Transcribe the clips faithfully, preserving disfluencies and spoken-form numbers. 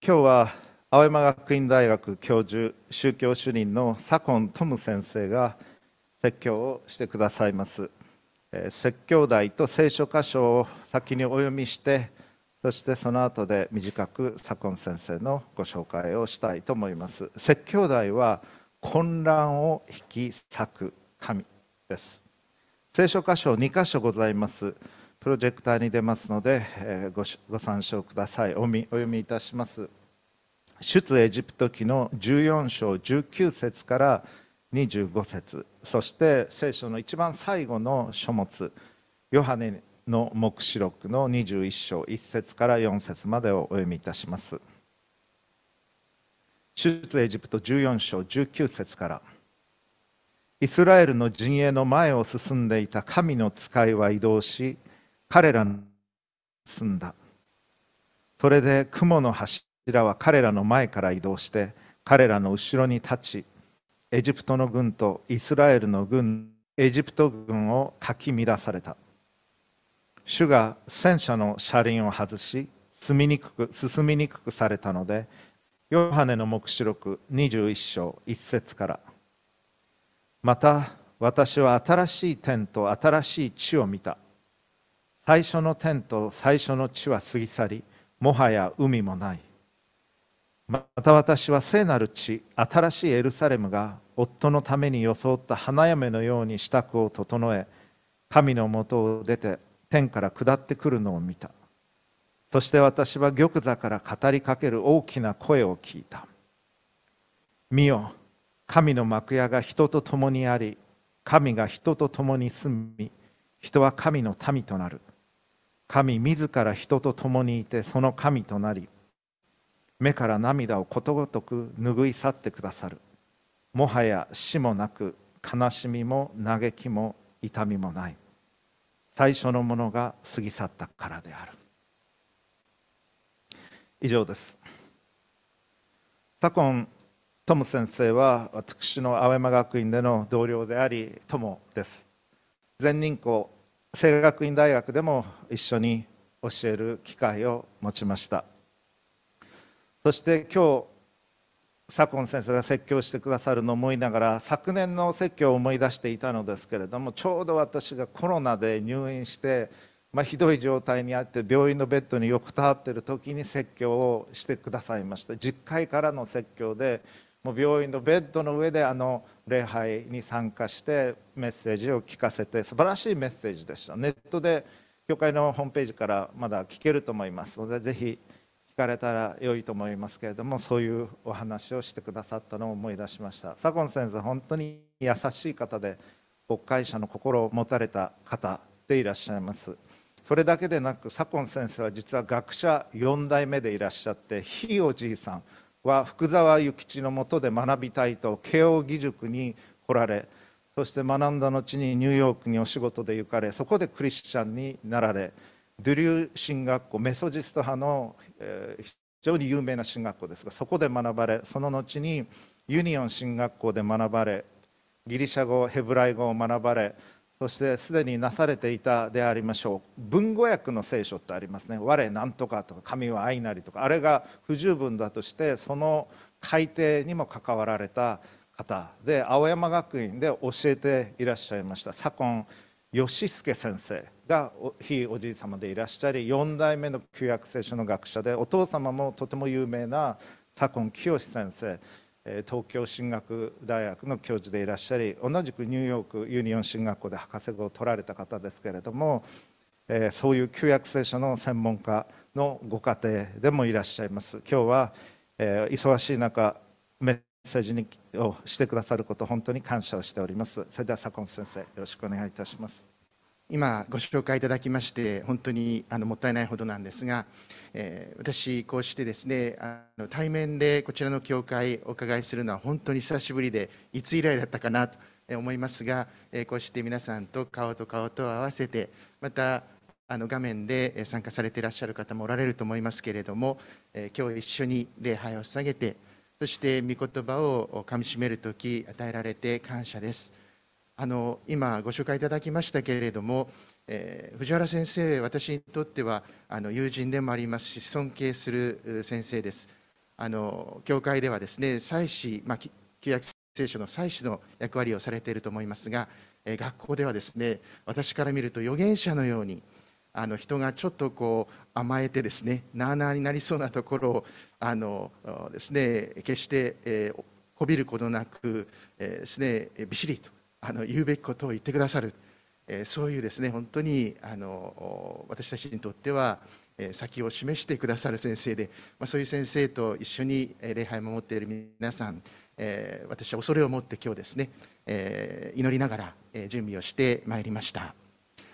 今日は青山学院大学教授宗教主任の左近トム先生が説教をしてくださいます。えー説教題と聖書箇所を先にお読みして、そしてその後で短く左近先生のご紹介をしたいと思います。説教題は混乱を引き裂く神です。聖書箇所に箇所ございます。プロジェクターに出ますので、えーごしご参照ください。おみお読みいたします。出エジプト記のじゅうよん章じゅうきゅう節からにじゅうご節、そして聖書の一番最後の書物ヨハネの黙示録のにじゅういち章いち節からよん節までをお読みいたします。出エジプトじゅうよん章じゅうきゅう節から。イスラエルの陣営の前を進んでいた神の使いは移動し、彼らの進んだ。それで雲の柱は彼らの前から移動して彼らの後ろに立ち、エジプトの軍とイスラエルの軍、エジプト軍をかき乱された。主が戦車の車輪を外し、進みにくく進みにくくされたので、ヨハネの黙示録にじゅういち章いち節から。また私は新しい天と新しい地を見た。最初の天と最初の地は過ぎ去り、もはや海もない。また私は聖なる地、新しいエルサレムが夫のために装った花嫁のように支度を整え、神のもとを出て天から下ってくるのを見た。そして私は玉座から語りかける大きな声を聞いた。見よ、神の幕屋が人と共にあり、神が人と共に住み、人は神の民となる。神自ら人と共にいてその神となり、目から涙をことごとく拭い去ってくださる。もはや死もなく、悲しみも嘆きも痛みもない。最初のものが過ぎ去ったからである。以上です。左近トム先生は私の青山学院での同僚であり友です。全人校聖学院大学でも一緒に教える機会を持ちました。そして今日左近先生が説教してくださるのを思いながら、昨年の説教を思い出していたのですけれども、ちょうど私がコロナで入院して、まあ、ひどい状態にあって病院のベッドに横たわっている時に説教をしてくださいました。じゅっかいからの説教で、もう病院のベッドの上であの礼拝に参加してメッセージを聞かせて、素晴らしいメッセージでした。ネットで教会のホームページからまだ聞けると思いますので、ぜひ聞かれたら良いと思いますけれども、そういうお話をしてくださったのを思い出しました。左近先生、本当に優しい方で、牧会者の心を持たれた方でいらっしゃいます。それだけでなく、左近先生は実は学者よん代目でいらっしゃって、ひいおじいさんは福沢諭吉のもとで学びたいと慶應義塾に来られ、そして学んだ後にニューヨークにお仕事で行かれ、そこでクリスチャンになられ、ドゥリュー神学校、メソジスト派の、えー、非常に有名な神学校ですが、そこで学ばれ、その後にユニオン神学校で学ばれ、ギリシャ語、ヘブライ語を学ばれ、そしてすでになされていたでありましょう文語訳の聖書ってありますね。我なんとかとか神は愛なりとか、あれが不十分だとしてその改訂にも関わられた方で、青山学院で教えていらっしゃいました左近義介先生がひいおじい様でいらっしゃり、よん代目の旧約聖書の学者で、お父様もとても有名な左近清先生、東京神学大学の教授でいらっしゃり、同じくニューヨークユニオン神学校で博士号を取られた方ですけれども、そういう旧約聖書の専門家のご家庭でもいらっしゃいます。今日は忙しい中メッセージにをしてくださること、本当に感謝をしております。それでは左近先生、よろしくお願いいたします。 今ご紹介いただきまして本当にあのもったいないほどなんですが、えー、私こうしてですね、あの対面でこちらの教会お伺いするのは本当に久しぶりで、いつ以来だったかなと思いますが、えー、こうして皆さんと顔と顔と合わせて、またあの画面で参加されていらっしゃる方もおられると思いますけれども、えー、今日一緒に礼拝を捧げて、そして御言葉をかみしめるとき与えられて感謝です。あの今ご紹介いただきましたけれども、えー、藤原先生、私にとってはあの友人でもありますし、尊敬する先生です。 あの教会ではですね、祭司、まあ、旧約聖書の祭司の役割をされていると思いますが、え学校ではですね、私から見ると預言者のように、あの人がちょっとこう甘えてですね、なあなあになりそうなところをあのですね、決して、えー、こびることなく、えー、ですね、びしりとあの言うべきことを言ってくださる、えー、そういうですね、本当にあの私たちにとっては先を示してくださる先生で、まあ、そういう先生と一緒に礼拝を守っている皆さん、えー、私は恐れを持って今日ですね、えー、祈りながら準備をしてまいりました。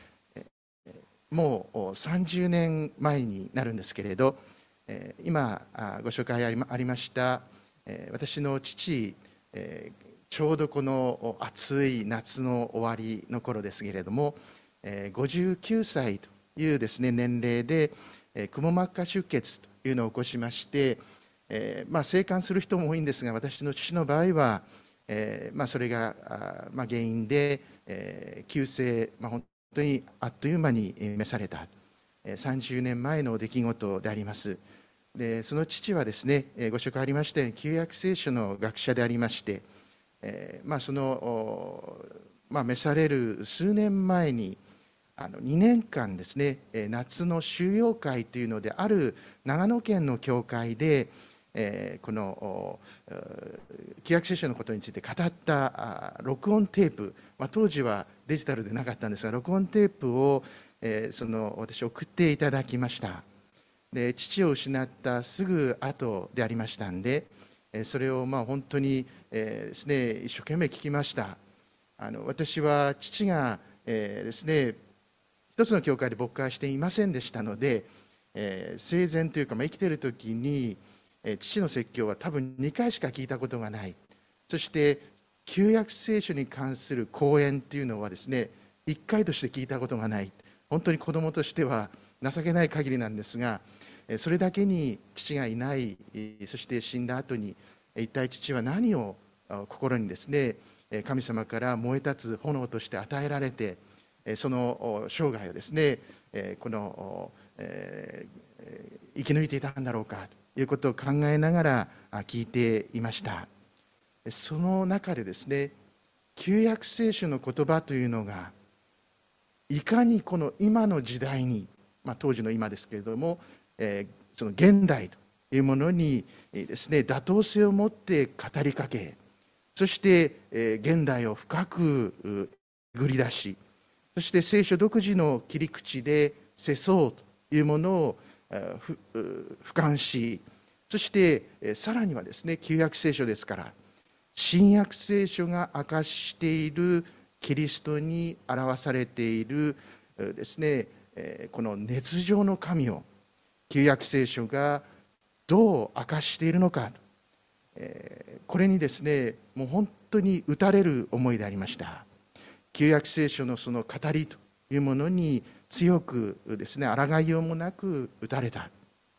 もうさんじゅうねんまえになるんですけれど、今ご紹介ありました私の父、ちょうどこの暑い夏の終わりの頃ですけれども、ごじゅうきゅうさいというですね、年齢でくも膜下出血というのを起こしまして、えーまあ、生還する人も多いんですが、私の父の場合は、えーまあ、それがあ、まあ、原因で、えー、急性、まあ、本当にあっという間に召された、えー、さんじゅうねんまえの出来事であります。でその父はですね、えー、ご紹介ありましたように旧約聖書の学者でありまして、えーまあ、その、まあ、召される数年前にあのにねんかんですね、夏の修養会というので、ある長野県の教会で、えー、この旧約聖書のことについて語った録音テープ、まあ、当時はデジタルでなかったんですが、録音テープを、えー、その私送っていただきました。で父を失ったすぐ後でありましたんで、それをまあ本当に、えー、ですね、一生懸命聞きました。あの私は父が、えー、ですね一つの教会で牧会していませんでしたので、えー、生前というか、まあ、生きている時に、えー、父の説教は多分にかいしか聞いたことがない。そして旧約聖書に関する講演というのはですね、いっかいとして聞いたことがない。本当に子供としては情けない限りなんですが、それだけに父がいない、そして死んだ後に一体父は何を心にですね、神様から燃え立つ炎として与えられて、その生涯をですね、この、えー、生き抜いていたんだろうかということを考えながら聞いていました。その中でですね、旧約聖書の言葉というのがいかにこの今の時代に、まあ、当時の今ですけれども、えー、その現代というものにですね、妥当性を持って語りかけ、そして、えー、現代を深くえぐり出し、そして聖書独自の切り口で世相というものを俯瞰し、そしてさらにはですね、旧約聖書ですから新約聖書が明かしているキリストに表されているですね、この熱情の神を旧約聖書がどう明かしているのか、これにですね、もう本当に打たれる思いでありました。旧約聖書のその語りというものに強くですね、抗いようもなく打たれた。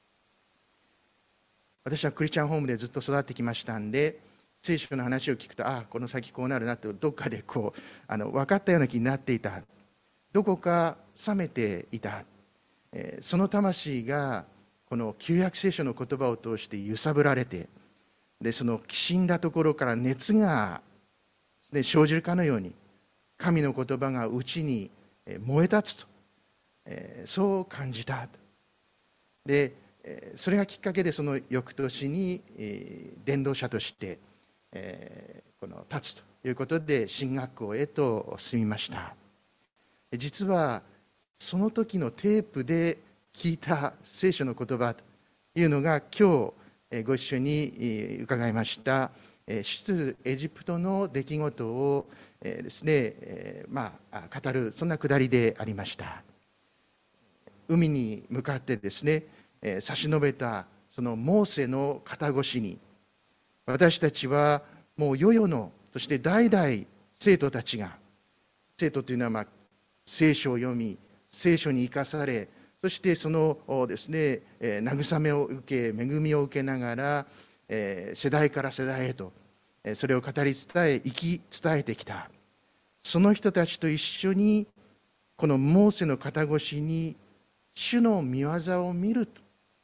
私はクリスチャンホームでずっと育ってきましたんで、聖書の話を聞くと、ああこの先こうなるなってどっかでこうあの分かったような気になっていた。どこか冷めていた。えー、その魂がこの旧約聖書の言葉を通して揺さぶられて、でそのきしんだところから熱が、ね、生じるかのように神の言葉が内に燃え立つと、えー、そう感じた。でそれがきっかけで、その翌年に、えー、伝道者として、えー、この立つということで神学校へと進みました。実はその時のテープで聞いた聖書の言葉というのが、今日ご一緒に伺いました出エジプトの出来事をですね、まあ、語る、そんなくだりでありました。海に向かってですね、差し伸べたそのモーセの肩越しに、私たちはもう世々の、そして代々生徒たちが、生徒というのは、まあ、聖書を読み、聖書に生かされ、そしてそのですね、慰めを受け、恵みを受けながら、世代から世代へとそれを語り伝え、生き伝えてきた。その人たちと一緒にこのモーセの肩越しに主の御業を見ると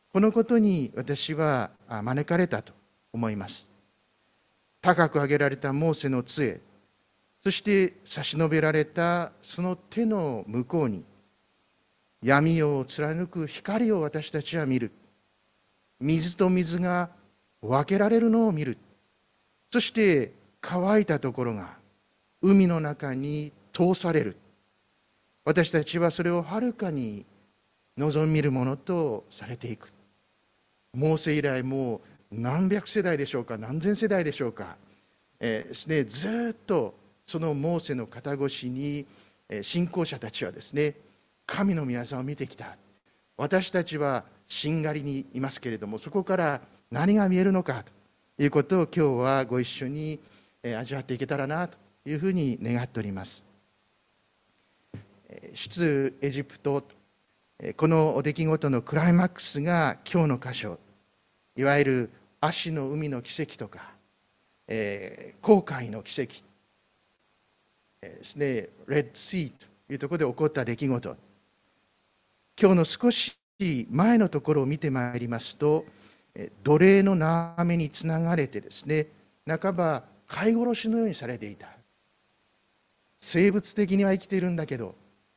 このことに私は招かれたと思います。高く上げられたモーセの杖、そして差し伸べられたその手の向こうに、闇夜を貫く光を私たちは見る。水と水が分けられるのを見る。そして乾いたところが海の中に通される。私たちはそれをはるかに望みるものとされていく。モーセ以来もう何百世代でしょうか、何千世代でしょうか、えーですね、ずっとそのモーセの肩越しに信仰者たちはですね、神の御業を見てきた。私たちはしんがりにいますけれども、そこから何が見えるのかということを今日はご一緒に味わっていけたらなというふうに願っております。出エジプト、この出来事のクライマックスが今日の箇所、いわゆる葦の海の奇跡とか、えー、紅海の奇跡、えー、ですね、レッドシーというところで起こった出来事、今日の少し前のところを見てまいりますと、奴隷の縄目につながれてですね、半ば飼い殺しのようにされていた。生物的には生きているんだけど、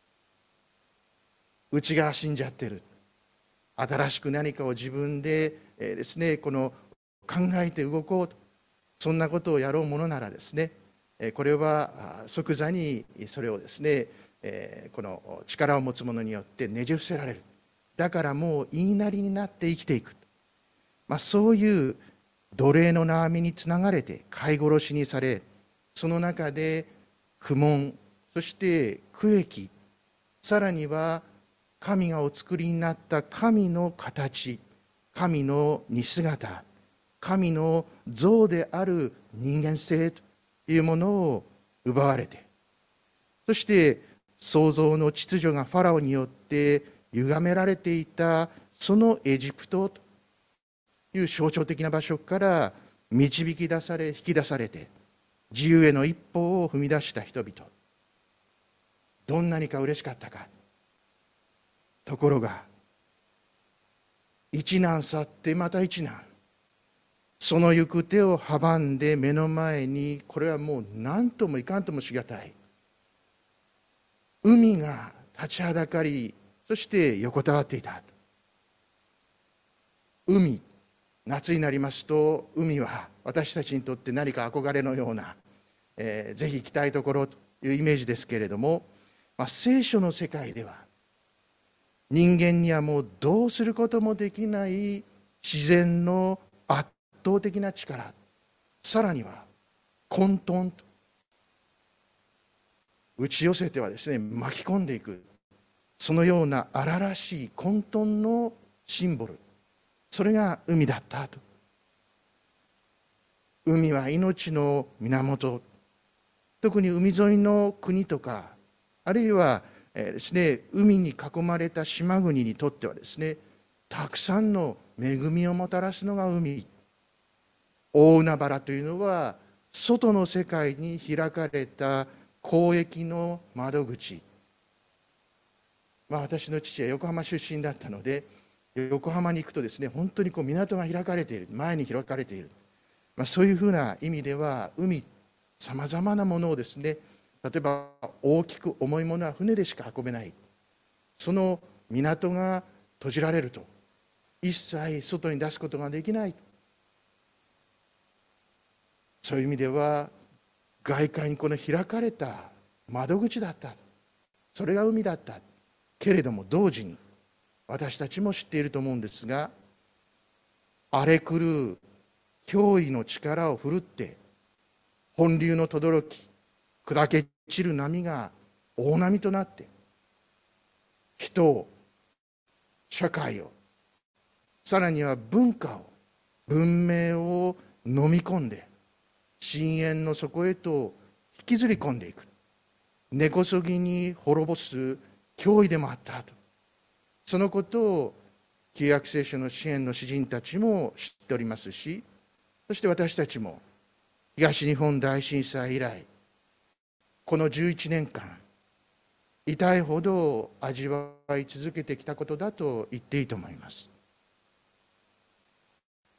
内側死んじゃってる。新しく何かを自分で、えー、ですね、この考えて動こうと、そんなことをやろうものならですね、これは即座にそれをですね、この力を持つ者によってねじ伏せられる。だからもう言いなりになって生きていく、まあ、そういう奴隷の縄目につながれて飼い殺しにされ、その中で不問、そして苦役、さらには神がお作りになった神の形、神の似姿、神の像である人間性というものを奪われて、そして創造の秩序がファラオによって歪められていたそのエジプトという象徴的な場所から導き出され引き出されて、自由への一歩を踏み出した人々、どんなにか嬉しかったか。ところが一難去ってまた一難、その行く手を阻んで目の前に、これはもう何ともいかんともしがたい海が立ちはだかり、そして横たわっていた。海、夏になりますと海は私たちにとって何か憧れのような、えー、ぜひ行きたいところというイメージですけれども、まあ、聖書の世界では人間にはもうどうすることもできない自然の圧倒的な力、さらには混沌と打ち寄せてはですね、巻き込んでいく、そのような荒々しい混沌のシンボル、それが海だったと。海は命の源、特に海沿いの国とか、あるいは、えーですね、海に囲まれた島国にとってはですね、たくさんの恵みをもたらすのが海。大海原というのは外の世界に開かれた交易の窓口。まあ、私の父は横浜出身だったので、横浜に行くとですね、本当にこう港が開かれている、前に開かれている、まあ、そういうふうな意味では海、さまざまなものをですね、例えば大きく重いものは船でしか運べない、その港が閉じられると一切外に出すことができない、そういう意味では外界にこの開かれた窓口だった、それが海だったけれども、同時に私たちも知っていると思うんですが、荒れ狂う脅威の力を振るって本流の轟き砕け散る波が大波となって、人を、社会を、さらには文化を、文明を飲み込んで深淵の底へと引きずり込んでいく、根こそぎに滅ぼす脅威でもあったと、そのことを旧約聖書の支援の詩人たちも知っておりますし、そして私たちも東日本大震災以来このじゅういちねんかん痛いほど味わい続けてきたことだと言っていいと思います。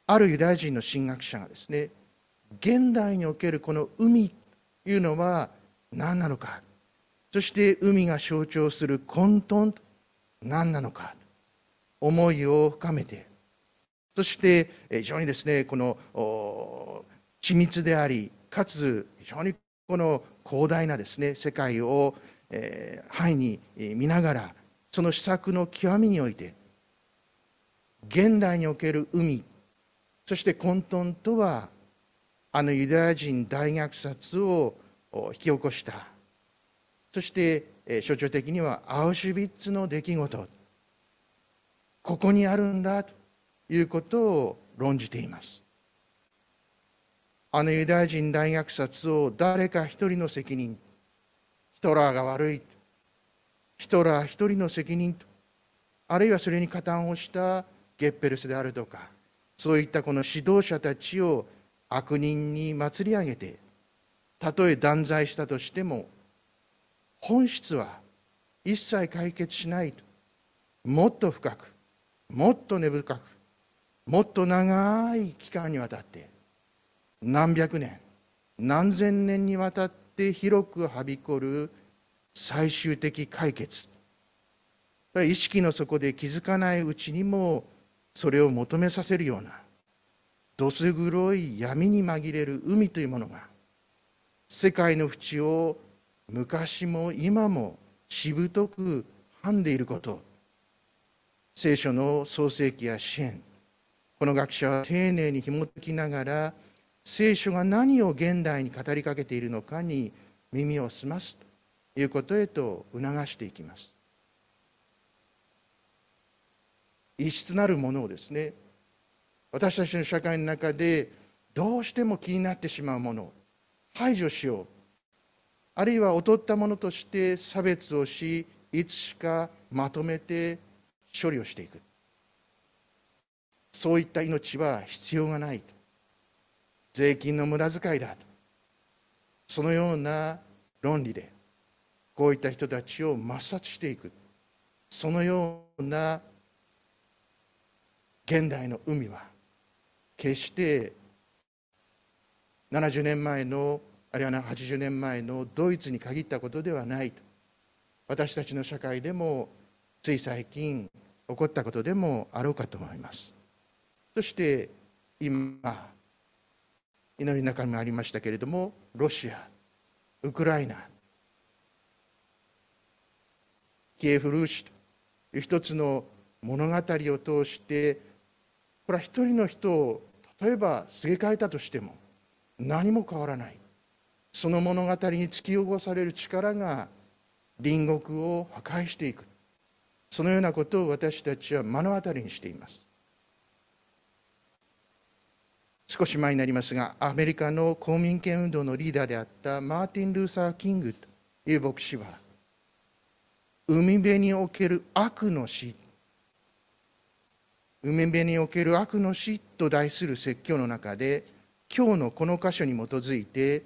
あるユダヤ人の神学者がですね、現代におけるこの海というのは何なのか、そして海が象徴する混沌と何なのか、思いを深めて、そして非常にですね、この緻密であり、かつ非常にこの広大なですね、世界を範囲に見ながら、その施策の極みにおいて、現代における海、そして混沌とは、あのユダヤ人大虐殺を引き起こした、そして象徴的にはアウシュビッツの出来事、ここにあるんだということを論じています。あのユダヤ人大虐殺を誰か一人の責任、ヒトラーが悪い、ヒトラー一人の責任と、あるいはそれに加担をしたゲッペルスであるとか、そういったこの指導者たちを悪人に祭り上げて、たとえ断罪したとしても、本質は一切解決しないと、もっと深く、もっと根深く、もっと長い期間にわたって、何百年、何千年にわたって広くはびこる最終的解決。意識の底で気づかないうちにも、それを求めさせるような、どす黒い闇に紛れる海というものが、世界の淵を昔も今もしぶとくはんでいること、聖書の創世記や詩篇、この学者は丁寧に紐解きながら、聖書が何を現代に語りかけているのかに耳を澄ますということへと促していきます。異質なるものをですね、私たちの社会の中でどうしても気になってしまうものを排除しよう、あるいは劣ったものとして差別をし、いつしかまとめて処理をしていく、そういった命は必要がないと、税金の無駄遣いだと、そのような論理でこういった人たちを抹殺していく、そのような現代の海は決してななじゅうねんまえの、あるいははちじゅうねんまえのドイツに限ったことではないと、私たちの社会でもつい最近起こったことでもあろうかと思います。そして今祈りの中にもありましたけれども、ロシア、ウクライナ、キエフ・ルーシという一つの物語を通して、これは一人の人を例えばすげ替えたとしても何も変わらない、その物語に突き起こされる力が隣国を破壊していく、そのようなことを私たちは目の当たりにしています。少し前になりますが、アメリカの公民権運動のリーダーであったマーティン・ルーサー・キングという牧師は、海辺における悪の死、海辺における悪の死と題する説教の中で、今日のこの箇所に基づいて、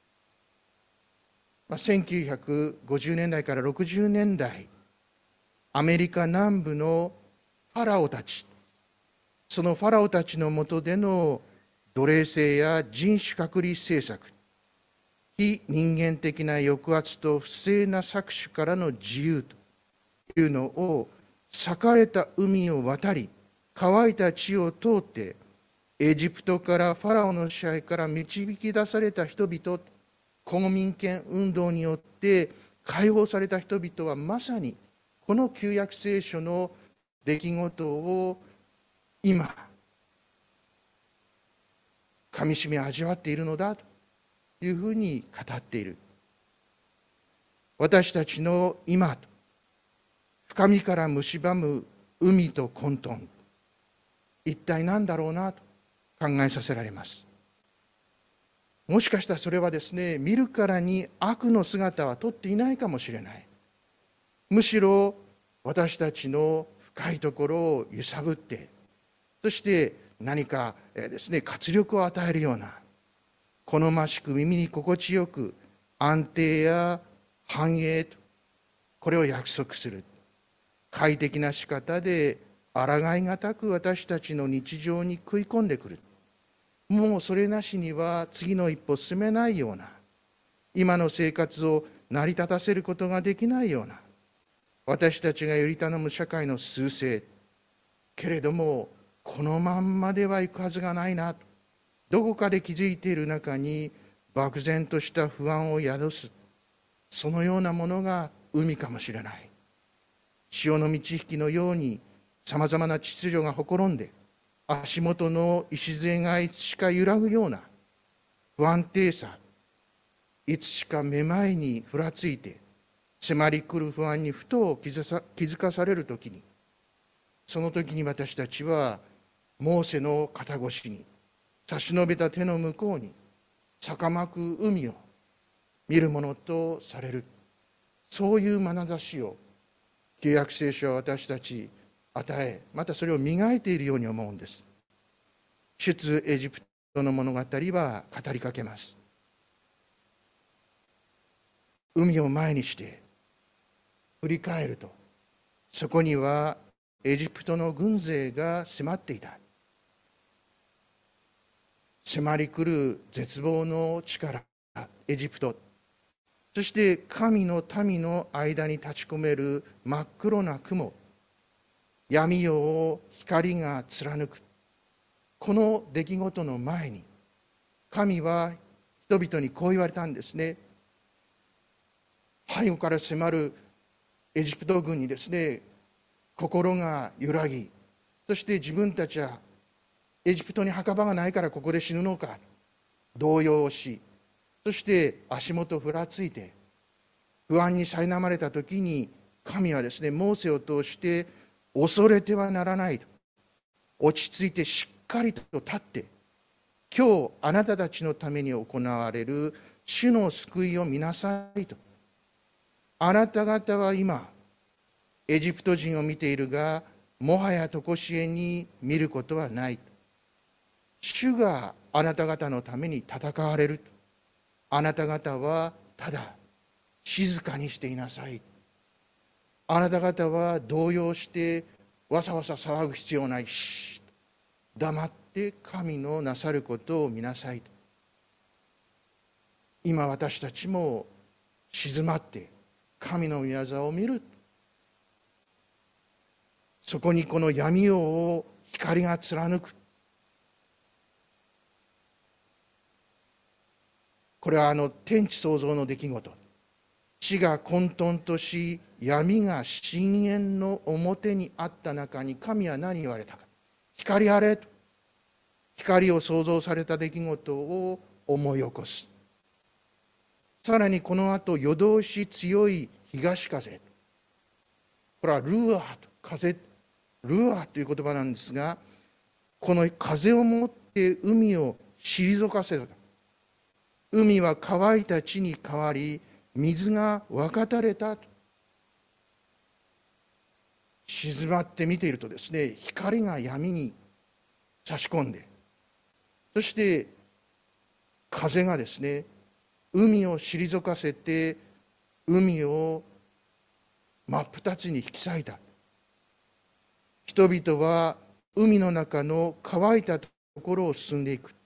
せんきゅうひゃくごじゅうねんだいからろくじゅうねんだい、アメリカ南部のファラオたち、そのファラオたちの下での奴隷制や人種隔離政策、非人間的な抑圧と不正な搾取からの自由というのを、裂かれた海を渡り、乾いた地を通って、エジプトからファラオの支配から導き出された人々、公民権運動によって解放された人々は、まさにこの旧約聖書の出来事を今かみしめ味わっているのだというふうに語っている。私たちの今と深みから蝕む海と混沌、一体何だろうなと考えさせられます。もしかしたらそれはですね、見るからに悪の姿はとっていないかもしれない。むしろ私たちの深いところを揺さぶって、そして何かですね、活力を与えるような、好ましく耳に心地よく安定や繁栄と、これを約束する快適な仕方で抗いがたく私たちの日常に食い込んでくる。もうそれなしには次の一歩進めないような、今の生活を成り立たせることができないような、私たちがより頼む社会の趨勢、けれどもこのまんまではいくはずがないなと、どこかで気づいている中に漠然とした不安を宿す、そのようなものが海かもしれない。潮の満ち引きのようにさまざまな秩序がほころんで、足元の礎がいつしか揺らぐような不安定さ、いつしかめまいにふらついて迫り来る不安にふと気づかされるときに、その時に私たちはモーセの肩越しに差し伸べた手の向こうに逆まく海を見るものとされる、そういう眼差しを旧約聖書は私たち与え、またそれを磨いているように思うんです。出エジプトの物語は語りかけます。海を前にして振り返ると、そこにはエジプトの軍勢が迫っていた。迫り来る絶望の力、エジプト、そして神の民の間に立ち込める真っ黒な雲、闇夜を光が貫く、この出来事の前に神は人々にこう言われたんですね。背後から迫るエジプト軍にですね、心が揺らぎ、そして自分たちはエジプトに墓場がないからここで死ぬのか、動揺し、そして足元ふらついて不安に苛まれた時に、神はですね、モーセを通して恐れてはならないと、落ち着いてしっかりと立って、今日あなたたちのために行われる主の救いを見なさいと。あなた方は今エジプト人を見ているが、もはや常しえに見ることはない。主があなた方のために戦われる。あなた方はただ静かにしていなさい。あなた方は動揺してわさわさ騒ぐ必要ないし、黙って神のなさることを見なさいと。今私たちも静まって神の御業を見る。そこにこの闇夜を光が貫く。これはあの天地創造の出来事。地が混沌とし、闇が深淵の表にあった中に、神は何言われたか。光あれと。光を創造された出来事を思い起こす。さらにこの後、夜通し強い東風。これはルーアーと風、ルーアーという言葉なんですが、この風をもって海を退かせた。海は乾いた地に変わり、水が分かたれた。静まって見ているとですね、光が闇に差し込んで、そして風がですね、海を退かせて、海を真っ二つに引き裂いた。人々は海の中の乾いたところを進んでいく。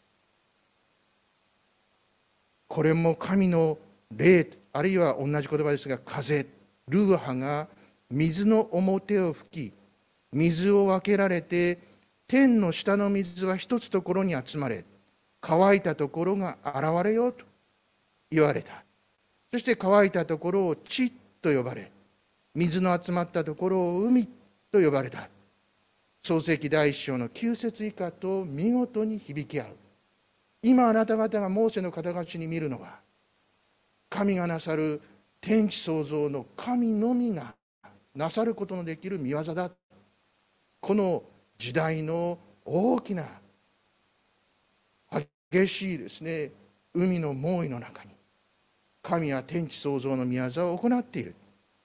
これも神の霊、あるいは同じ言葉ですが、風、ルーハが水の表を吹き、水を分けられて、天の下の水は一つところに集まれ、乾いたところが現れようと言われた。そして乾いたところを地と呼ばれ、水の集まったところを海と呼ばれた。創世記第一章のきゅう節以下と見事に響き合う。今あなた方がモーセの肩書きに見るのは、神がなさる天地創造の神のみがなさることのできる見業だ。この時代の大きな激しいですね、海の猛威の中に神は天地創造の見業を行っている。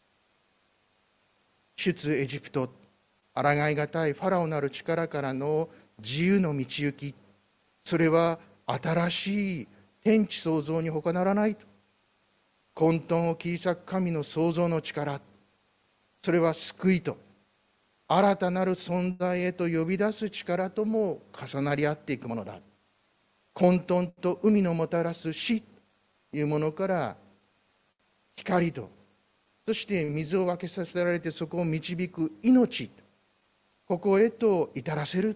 出エジプト、抗いがたいファラオなる力からの自由の道行き、それは新しい天地創造に他ならないと。混沌を切り裂く神の創造の力、それは救いと新たなる存在へと呼び出す力とも重なり合っていくものだ。混沌と海のもたらす死というものから光と、そして水を分けさせられてそこを導く命、ここへと至らせる。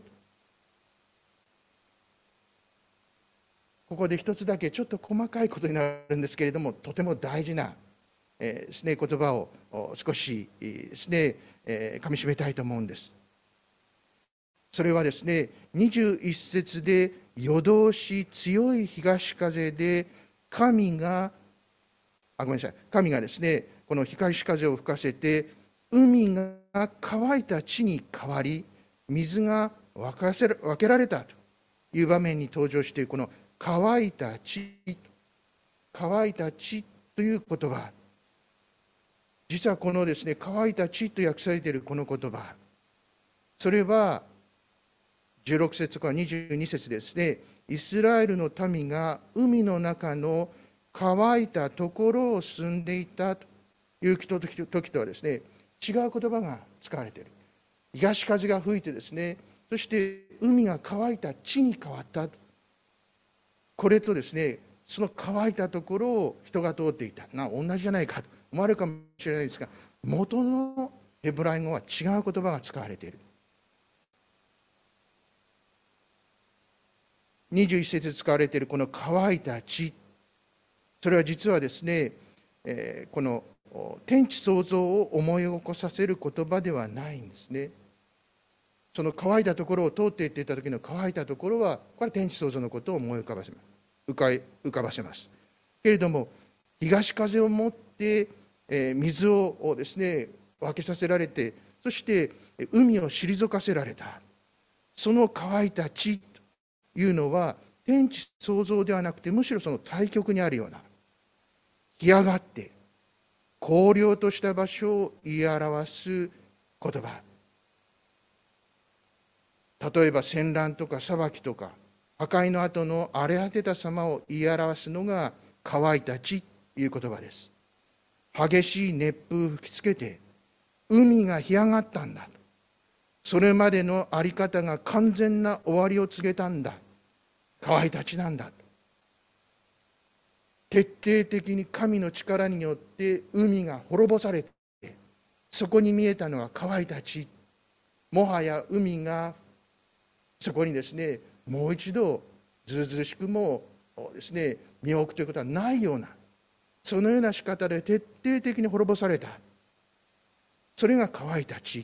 ここで一つだけちょっと細かいことになるんですけれども、とても大事な、えーですね、言葉を少しですね、えー、かみしめたいと思うんです。それはですね、にじゅういち節で夜通し強い東風で神があごめんなさい神がですね、この東風を吹かせて海が乾いた地に変わり、水が分かせ分けられたという場面に登場しているこの乾いた地、乾いた地という言葉、実はこのですね、乾いた地と訳されているこの言葉、それはじゅうろく節からにじゅうに節ですね、イスラエルの民が海の中の乾いたところを住んでいたという時とはですね、違う言葉が使われている。東風が吹いてですね、そして海が乾いた地に変わった。これとですね、その乾いたところを人が通っていた。な、同じじゃないかと思われるかもしれないですが、元のヘブライ語は違う言葉が使われている。にじゅういち節で使われているこの乾いた地、それは実はですね、えー、この天地創造を思い起こさせる言葉ではないんですね。その乾いたところを通っていっていた時の乾いたところは、これは天地創造のことを思い浮かばせます。浮か浮かばせます。けれども、東風を持って、えー、水をですね、分けさせられて、そして海を退かせられた。その乾いた地というのは、天地創造ではなくて、むしろその対極にあるような、干上がって、荒涼とした場所を言い表す言葉。例えば戦乱とか裁きとか破壊の後の荒れ果てた様を言い表すのが乾いた地という言葉です。激しい熱風吹きつけて海が干上がったんだ。それまでのあり方が完全な終わりを告げたんだ。乾いた地なんだ。徹底的に神の力によって海が滅ぼされて、そこに見えたのは乾いた地。もはや海がそこにですね、もう一度ずうずうしくもですね、身を置くということはないような、そのような仕方で徹底的に滅ぼされた。それが乾いた地。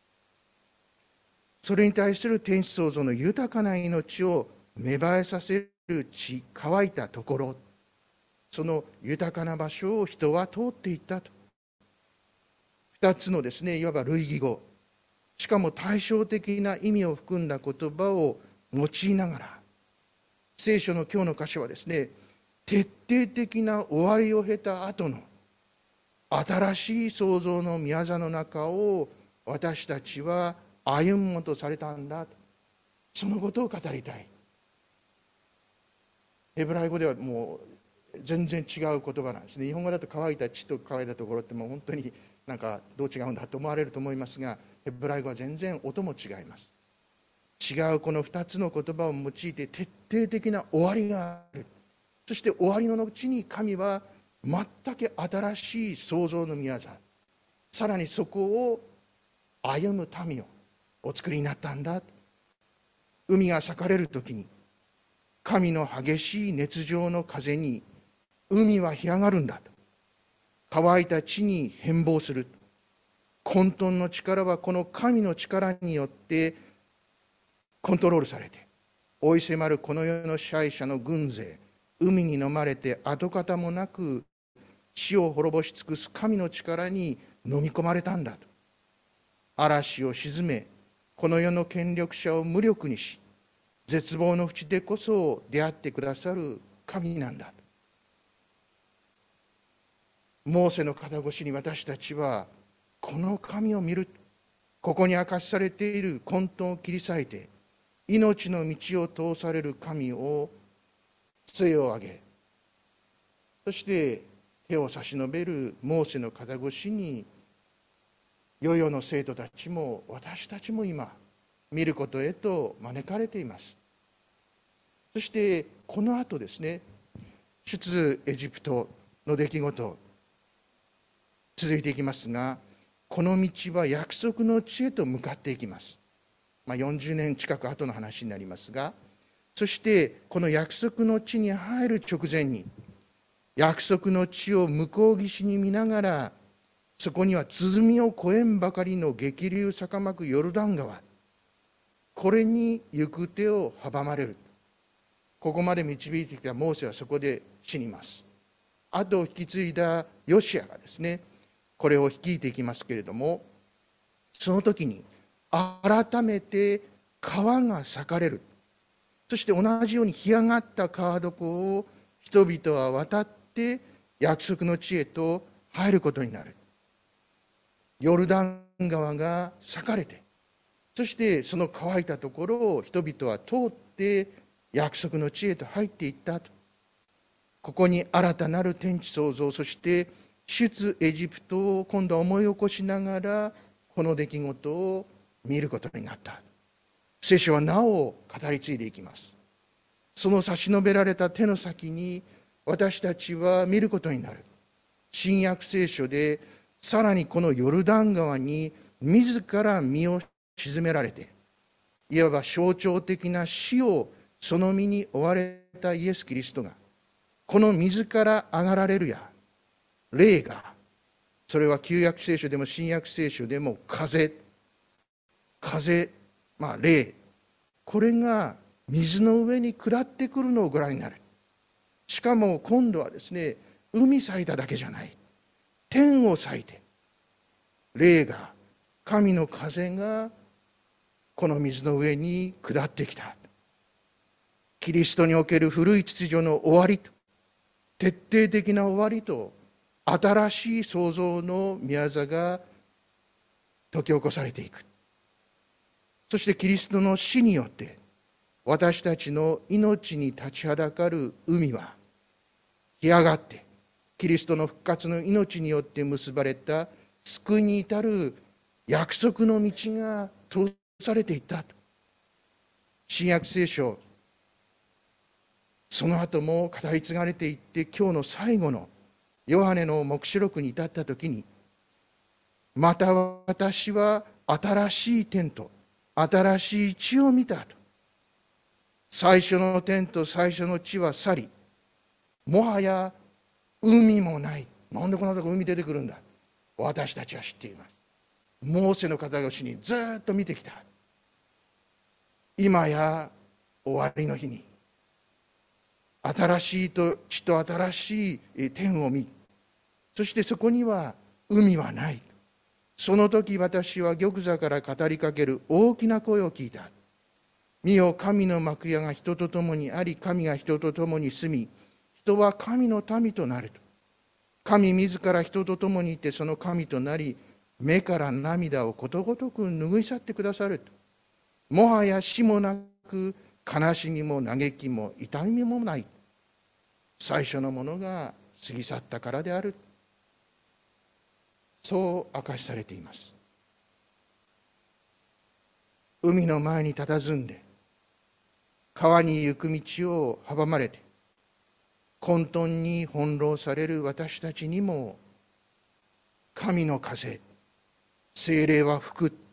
それに対する天地創造の豊かな命を芽生えさせる地、乾いたところ、その豊かな場所を人は通っていったと。二つのですね、いわば類義語、しかも対照的な意味を含んだ言葉を用いながら、聖書の今日の箇所はですね、徹底的な終わりを経た後の新しい創造の宮座の中を私たちは歩むもとされたんだ、そのことを語りたい。ヘブライ語ではもう全然違う言葉なんですね。日本語だと乾いた地と乾いたところってもう本当になんかどう違うんだと思われると思いますが、ヘブライ語は全然音も違います。違うこの二つの言葉を用いて徹底的な終わりがある。そして終わりの後に神は全く新しい創造の宮座、さらにそこを歩む民をお作りになったんだ。海が裂かれる時に神の激しい熱情の風に海は干上がるんだと。乾いた地に変貌する。混沌の力はこの神の力によってコントロールされて、追い迫るこの世の支配者の軍勢、海に飲まれて跡形もなく死を滅ぼし尽くす神の力に飲み込まれたんだと。嵐を沈め、この世の権力者を無力にし、絶望の淵でこそ出会ってくださる神なんだ。モーセの肩越しに私たちはこの神を見る。ここに明かしされている混沌を切り裂いて命の道を通される神を杖を上げ、そして手を差し伸べるモーセの肩越しにヨヨの生徒たちも私たちも今見ることへと招かれています。そしてこの後ですね、出エジプトの出来事続いていきますが、この道は約束の地へと向かっていきます。まあ、よんじゅうねん近く後の話になりますが、そしてこの約束の地に入る直前に、約束の地を向こう岸に見ながら、そこには鼓を越えんばかりの激流坂巻くヨルダン川、これに行く手を阻まれる。ここまで導いてきたモーセはそこで死にます。後を引き継いだヨシアがですね、これを率いていきますけれども、その時に改めて川が裂かれる。そして同じように干上がった川床を人々は渡って約束の地へと入ることになる。ヨルダン川が裂かれて、そしてその乾いたところを人々は通って約束の地へと入っていったと。ここに新たなる天地創造、そして出エジプトを今度は思い起こしながらこの出来事を見ることになった。聖書はなお語り継いでいきます。その差し伸べられた手の先に私たちは見ることになる。新約聖書でさらにこのヨルダン川に自ら身を沈められて、いわば象徴的な死をその身に追われたイエス・キリストが、この水から上がられるや霊が、それは旧約聖書でも新約聖書でも風風まあ霊、これが水の上に下ってくるのをご覧になる。しかも今度はですね、海裂いただけじゃない、天を裂いて、霊が、神の風がこの水の上に下ってきた。キリストにおける古い秩序の終わりと、徹底的な終わりと、新しい創造の宮座が解き起こされていく。そしてキリストの死によって私たちの命に立ちはだかる海は干上がって、キリストの復活の命によって結ばれた救いに至る約束の道が通されていったと。新約聖書、その後も語り継がれていって、今日の最後のヨハネの黙示録に至った時に、また私は新しい天と新しい地を見たと。最初の天と最初の地は去り、もはや海もない。なんでこのとこ海出てくるんだ、私たちは知っています。モーセの肩越しにずっと見てきた。今や終わりの日に新しいと地と新しい天を見、そしてそこには海はない。その時私は玉座から語りかける大きな声を聞いた。見よ、神の幕屋が人と共にあり、神が人と共に住み、人は神の民となると。神自ら人と共にいて、その神となり、目から涙をことごとく拭い去ってくださると。もはや死もなく、悲しみも嘆きも痛みもない。最初のものが過ぎ去ったからである。そう明かしされています。海の前に佇んで、川に行く道を阻まれて、混沌に翻弄される私たちにも、神の風、聖霊は吹く。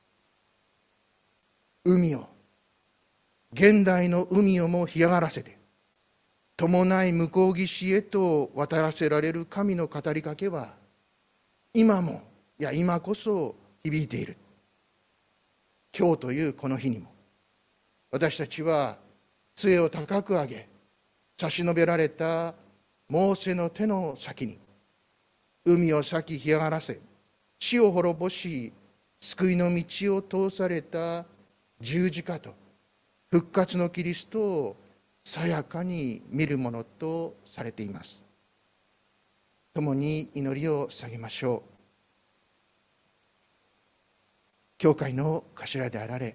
海を、現代の海をも干上がらせて、伴い向こう岸へと渡らせられる神の語りかけは、今も、いや今こそ響いている。今日というこの日にも、私たちは杖を高く上げ、差し伸べられたモーセの手の先に、海を裂き干上がらせ、死を滅ぼし、救いの道を通された十字架と復活のキリストをさやかに見るものとされています。共に祈りを捧げましょう。教会の頭であられ、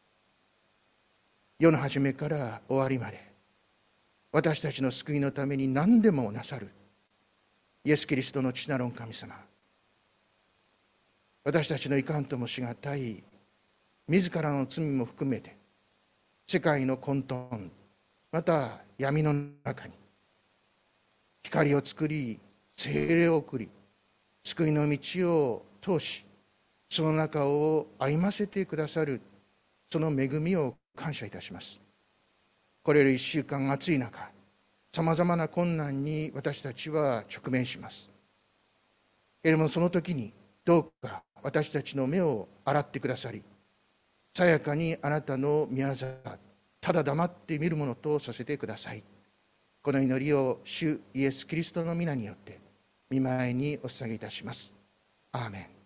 世の初めから終わりまで私たちの救いのために何でもなさるイエス・キリストの父なる神様、 私たちのいかんともしがたい自らの罪も含めて、世界の混沌また闇の中に光を作り、聖霊を送り、救いの道を通し、その中を歩ませてくださるその恵みを感謝いたします。これより一週間暑い中、さまざまな困難に私たちは直面します。けれどもその時にどうか私たちの目を洗ってくださり、さやかにあなたの御業、ただ黙って見るものとさせてください。この祈りを主イエス・キリストの皆によって御前にお捧げいたします。アーメン。